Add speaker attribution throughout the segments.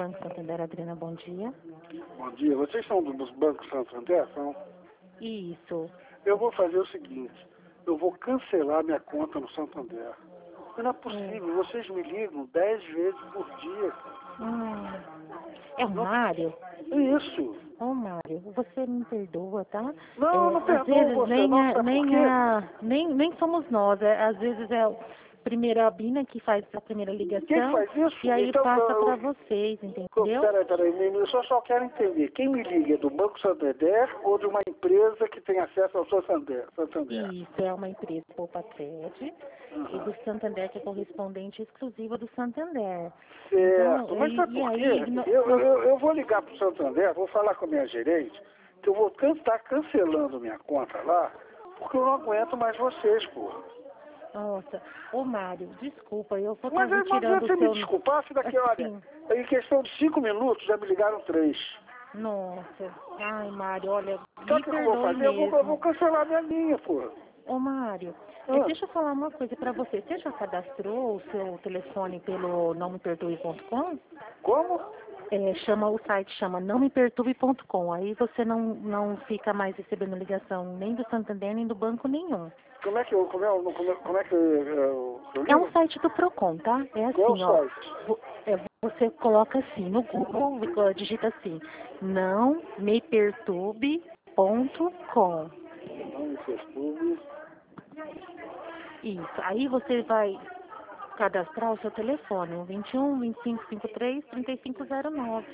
Speaker 1: Banco Santander, Adriana, bom dia.
Speaker 2: Bom dia. Vocês são dos Bancos Santander? São?
Speaker 1: Isso.
Speaker 2: Eu vou fazer o seguinte. Eu vou cancelar minha conta no Santander. Não é possível. Vocês me ligam 10 vezes por dia.
Speaker 1: É o Mário?
Speaker 2: Isso.
Speaker 1: Ô, Mário, você me perdoa, tá?
Speaker 2: Não
Speaker 1: Às
Speaker 2: perdoo
Speaker 1: vezes
Speaker 2: você,
Speaker 1: nem,
Speaker 2: não. Sabe por quê?
Speaker 1: nem somos nós. Às vezes é a primeira Bina que faz a primeira ligação.
Speaker 2: Quem faz isso?
Speaker 1: E aí
Speaker 2: Então,
Speaker 1: passa para vocês, entendeu?
Speaker 2: Peraí, eu só quero entender. Quem me liga é do Banco Santander ou de uma empresa que tem acesso ao Santander?
Speaker 1: Isso, é uma empresa Poupa Cred e do Santander, que é correspondente exclusiva do Santander.
Speaker 2: Certo.
Speaker 1: Então,
Speaker 2: Mas sabe
Speaker 1: e
Speaker 2: por quê?
Speaker 1: aí...
Speaker 2: Eu vou ligar para o Santander, vou falar com a minha gerente, que eu vou estar cancelando minha conta lá, porque eu não aguento mais vocês, pô.
Speaker 1: Nossa, ô Mário, desculpa, eu vou estar
Speaker 2: Mas não
Speaker 1: retirando
Speaker 2: adianta
Speaker 1: o
Speaker 2: me
Speaker 1: seu...
Speaker 2: desculpar se daqui,
Speaker 1: Assim,
Speaker 2: olha, em questão de 5 minutos já me ligaram 3.
Speaker 1: nossa, ai Mário, olha,
Speaker 2: Sabe
Speaker 1: me
Speaker 2: o que eu vou
Speaker 1: perdoe
Speaker 2: fazer? Eu vou
Speaker 1: mesmo.
Speaker 2: cancelar minha linha, pô.
Speaker 1: Ô Mário, deixa eu falar uma coisa pra você. Você já cadastrou o seu telefone pelo nãomeperturbe.com?
Speaker 2: Como?
Speaker 1: O site chama nãomeperturbe.com. Aí você não fica mais recebendo ligação nem do Santander, nem do banco nenhum.
Speaker 2: Como é que eu
Speaker 1: É
Speaker 2: ligo?
Speaker 1: um site do Procon, tá? É
Speaker 2: Qual é o
Speaker 1: assim, ó.
Speaker 2: site?
Speaker 1: Você coloca assim no Google, digita assim, nãomeperturbe.com.
Speaker 2: Não me perturbe.
Speaker 1: Isso. Aí você vai cadastrar o seu telefone, o 21 2553 3509.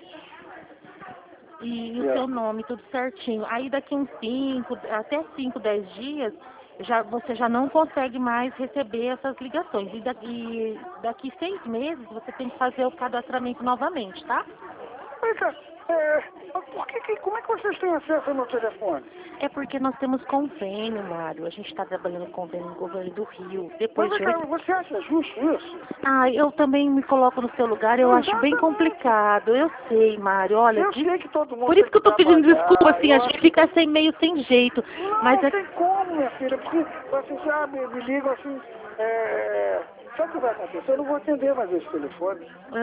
Speaker 1: E o seu nome, tudo certinho. Aí daqui uns 5, até 5, 10 dias, você já não consegue mais receber essas ligações. E daqui 6 meses você tem que fazer o cadastramento novamente, tá?
Speaker 2: Mas, como é que vocês têm acesso ao meu telefone?
Speaker 1: É porque nós temos convênio, Mário. A gente está trabalhando com convênio no governo do Rio.
Speaker 2: Mas,
Speaker 1: Depois de
Speaker 2: cara, você acha justo isso?
Speaker 1: eu também me coloco no seu lugar, eu acho bem complicado. Eu sei, Mário, olha,
Speaker 2: Eu sei que todo mundo
Speaker 1: por
Speaker 2: tem
Speaker 1: isso que eu tô pedindo desculpa, assim, a
Speaker 2: eu
Speaker 1: gente fica meio sem jeito. Mas
Speaker 2: não tem como, minha filha, porque vocês já me ligam assim, sabe o que vai acontecer? Eu não vou atender mais esse telefone.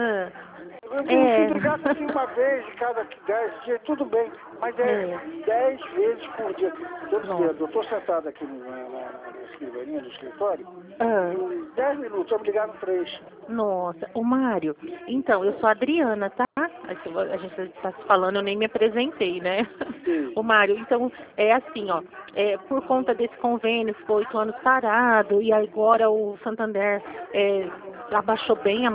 Speaker 2: Se ligasse assim uma vez de cada 10 dias, tudo bem, mas 10 vezes por dia. Eu estou sentado aqui na escrivaninha do escritório, em 10 minutos eu me ligaram 3.
Speaker 1: Nossa, o Mário, então, eu sou a Adriana, tá? A gente está se falando, eu nem me apresentei, né?
Speaker 2: Sim.
Speaker 1: O Mário, então, é assim, ó, por conta desse convênio, ficou 8 anos parado, e agora o Santander abaixou bem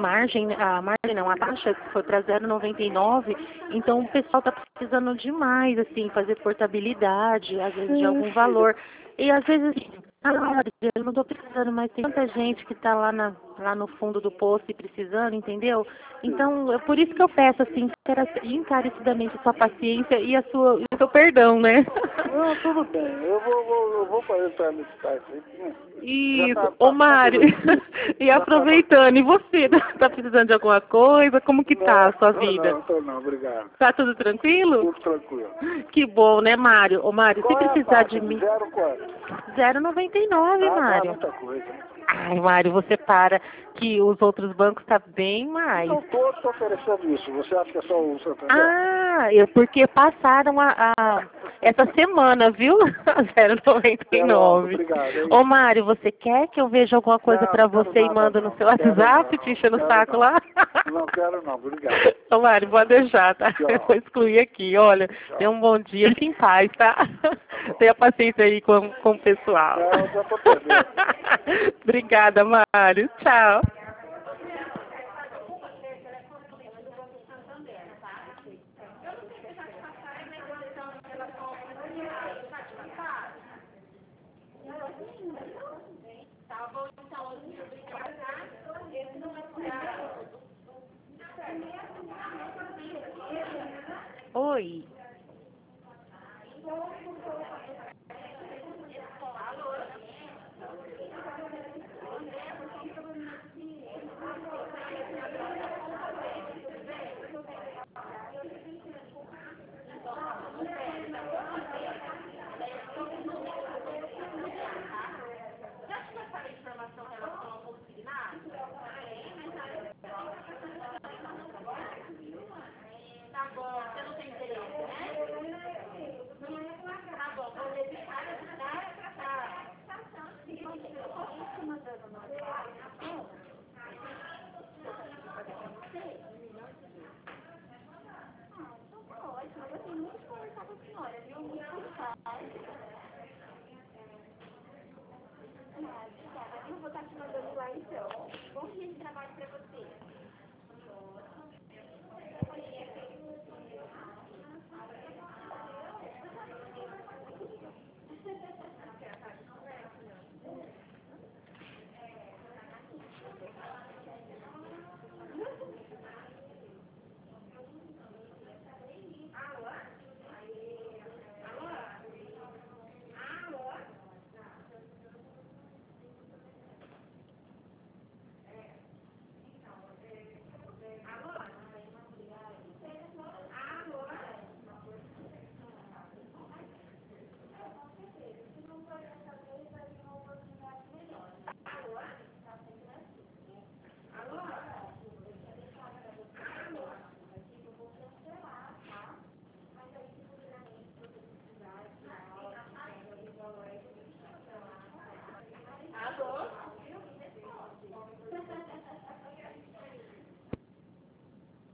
Speaker 1: a taxa foi para 0,99, então o pessoal está precisando demais, assim, fazer portabilidade, às vezes de algum valor. E às vezes, eu não estou precisando, mas tem tanta gente que está lá no fundo do poço e precisando, entendeu? Então, é por isso que eu peço, assim, encarecidamente a sua paciência e o seu perdão, né?
Speaker 2: Não, tudo bem. Eu vou entrar nesse site aí.
Speaker 1: Isso, ô Mário, e aproveitando, e você, tá precisando de alguma coisa? Como que tá a sua vida?
Speaker 2: Não, obrigado.
Speaker 1: Tá tudo tranquilo?
Speaker 2: Tudo tranquilo.
Speaker 1: Que bom, né, Mário? Ô Mário, se precisar de mim...
Speaker 2: 0 quanto?
Speaker 1: 0,99, Mário.
Speaker 2: Muita coisa.
Speaker 1: Ai, Mário, você para que os outros bancos tá bem mais.
Speaker 2: Não todos oferecendo isso. Você acha que é só o Santander?
Speaker 1: Porque passaram essa semana, viu? 0,99.
Speaker 2: Obrigado.
Speaker 1: Ô, Mário, você quer que eu veja alguma coisa pra você e mando no seu WhatsApp, te enchendo o saco lá?
Speaker 2: Não quero não, obrigado.
Speaker 1: Ô, Mário, pode deixar, tá? Eu vou excluir aqui. Olha, tenha um bom dia, fique em paz, tá? Tenha paciência aí com o pessoal.
Speaker 2: Eu já tô perdendo.
Speaker 1: Obrigada, Mário. Tchau. Oi.